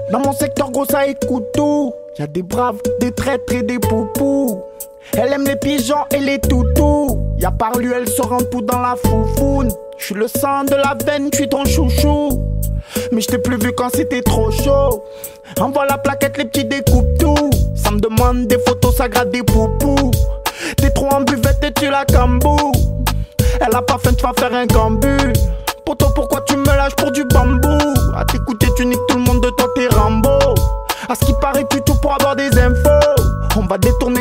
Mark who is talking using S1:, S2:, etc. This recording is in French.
S1: Dans mon secteur gros ça écoute tout. Y'a des braves, des traîtres et des poupous. Elle aime les pigeons et les toutous. Y'a par lui elle se rend tout dans la foufoune. J'suis le sang de la veine, j'suis ton chouchou. Mais j't'ai plus vu quand c'était trop chaud. Envoie la plaquette, les petits découpent tout. Ça me demande des photos, ça gratte des poupous. T'es trop en buvette et tu la cambou. Elle a pas faim, tu vas faire un cambu. Poto, pourquoi tu me lâches pour du bambou? À t'écouter, tu niques tout le monde, de toi t'es Rambo. À ce qui paraît, tu tout pour avoir des infos. On va détourner